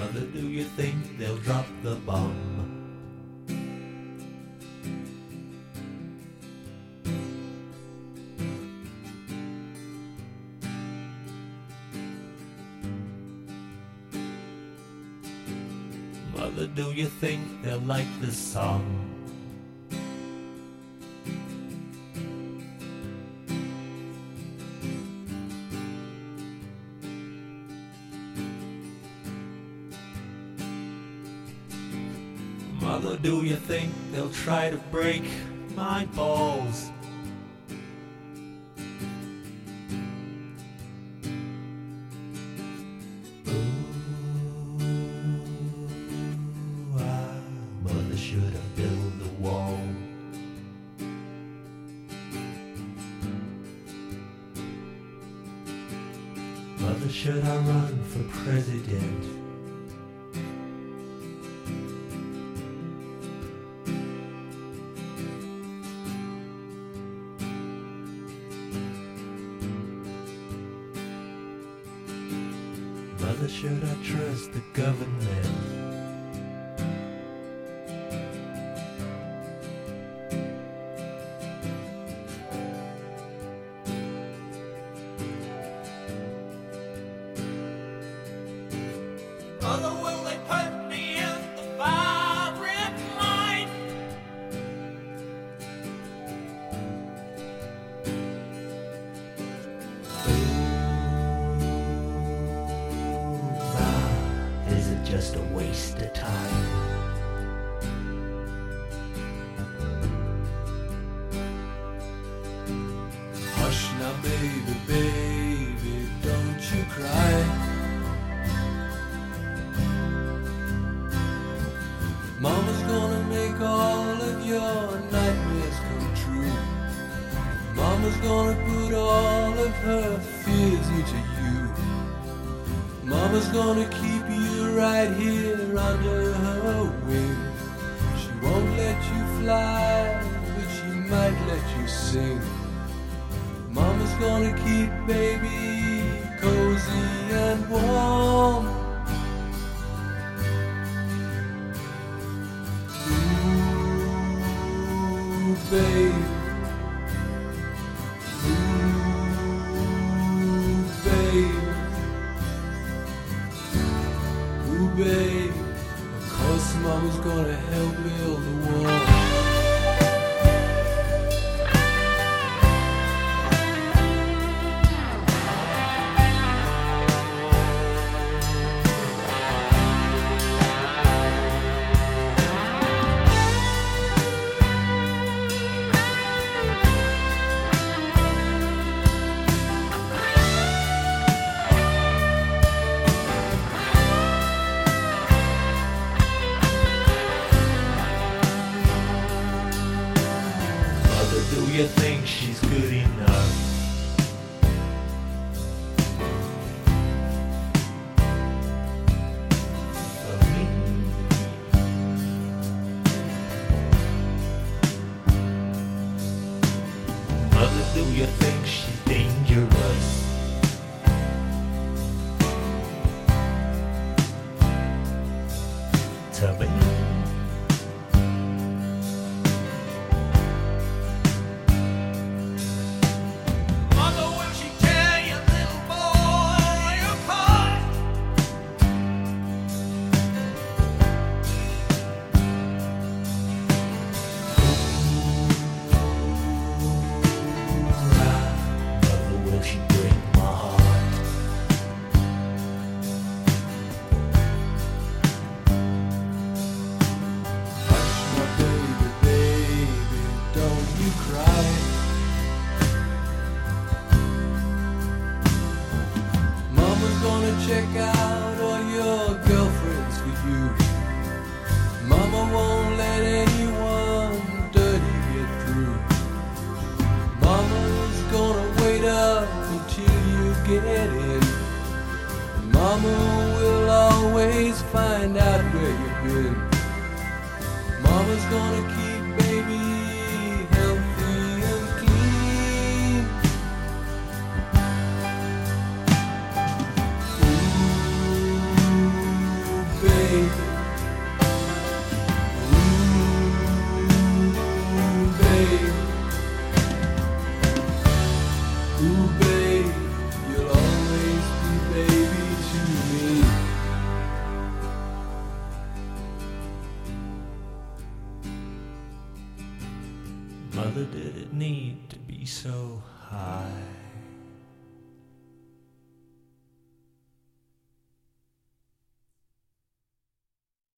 Mother, do you think they'll drop the bomb? Mother, do you think they'll like this song? Mother, do you think they'll try to break my balls? Mother, should I build a wall? Mother, should I run for president? Mother, should I trust the government? Mother, will they put me in the firing line? Is it just a waste of time? Hush now, baby, baby, don't you cry. Mama's gonna make all of your nightmares come true. Mama's gonna put all of her fears into you. Mama's gonna keep you right here under her wing. She won't let you fly, but she might let you sing. Mama's gonna keep baby cozy and warm. Ooh, babe. Ooh, babe. Ooh, babe. Of course Mama's gonna help build the wall. Do you think she's good enough? For me? Mother, do you think she's dangerous? To me? Check out all your girlfriends for you. Mama won't let anyone dirty get through. Mama's gonna wait up until you get in. Mama will always find out where you've been. Mama's gonna keep baby healthy and clean. Mother, did it need to be so high?